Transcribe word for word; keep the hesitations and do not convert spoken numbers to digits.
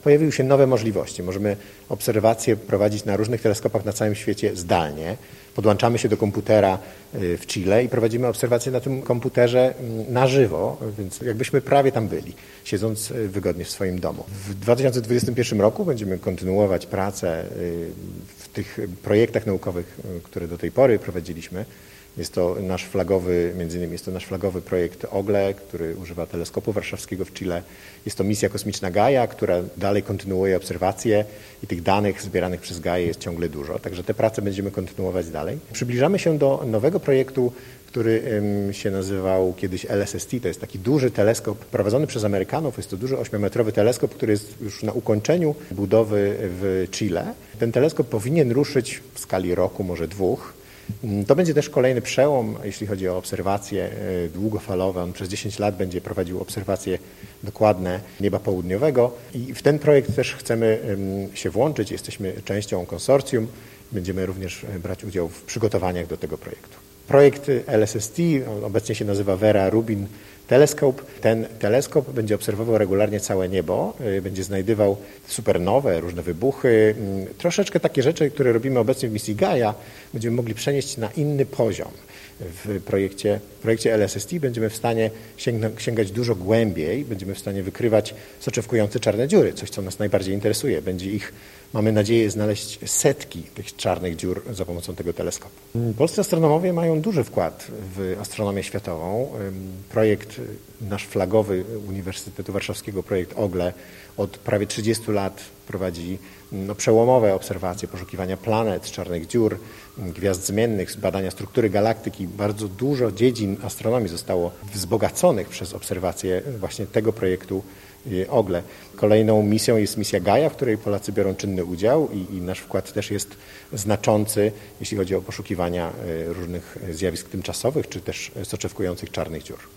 Pojawiły się nowe możliwości. Możemy obserwacje prowadzić na różnych teleskopach na całym świecie zdalnie. Podłączamy się do komputera w Chile i prowadzimy obserwacje na tym komputerze na żywo, więc jakbyśmy prawie tam byli, siedząc wygodnie w swoim domu. W dwa tysiące dwudziestym pierwszym roku będziemy kontynuować pracę w tych projektach naukowych, które do tej pory prowadziliśmy. Jest to nasz flagowy, między innymi jest to nasz flagowy projekt OGLE, który używa teleskopu warszawskiego w Chile. Jest to misja kosmiczna Gaia, która dalej kontynuuje obserwacje i tych danych zbieranych przez Gaię jest ciągle dużo. Także te prace będziemy kontynuować dalej. Przybliżamy się do nowego projektu, który się nazywał kiedyś L S S T. To jest taki duży teleskop prowadzony przez Amerykanów. Jest to duży ośmiometrowy teleskop, który jest już na ukończeniu budowy w Chile. Ten teleskop powinien ruszyć w skali roku, może dwóch. To będzie też kolejny przełom, jeśli chodzi o obserwacje długofalowe. On przez dziesięć lat będzie prowadził obserwacje dokładne nieba południowego i w ten projekt też chcemy się włączyć. Jesteśmy częścią konsorcjum. Będziemy również brać udział w przygotowaniach do tego projektu. Projekt L S S T obecnie się nazywa Vera Rubin Telescope. Ten teleskop będzie obserwował regularnie całe niebo, będzie znajdywał supernowe, różne wybuchy, troszeczkę takie rzeczy, które robimy obecnie w misji Gaia, będziemy mogli przenieść na inny poziom. W projekcie, w projekcie L S S T będziemy w stanie sięgna, sięgać dużo głębiej, będziemy w stanie wykrywać soczewkujące czarne dziury, coś co nas najbardziej interesuje. Będzie ich, mamy nadzieję, znaleźć setki tych czarnych dziur za pomocą tego teleskopu. Polscy astronomowie mają duży wkład w astronomię światową. Projekt nasz flagowy Uniwersytetu Warszawskiego, projekt OGLE, od prawie trzydziestu lat prowadzi no, przełomowe obserwacje poszukiwania planet, czarnych dziur, gwiazd zmiennych, badania struktury galaktyki. Bardzo dużo dziedzin astronomii zostało wzbogaconych przez obserwacje właśnie tego projektu OGLE. Kolejną misją jest misja Gaia, w której Polacy biorą czynny udział i, i nasz wkład też jest znaczący, jeśli chodzi o poszukiwania różnych zjawisk tymczasowych czy też soczewkujących czarnych dziur.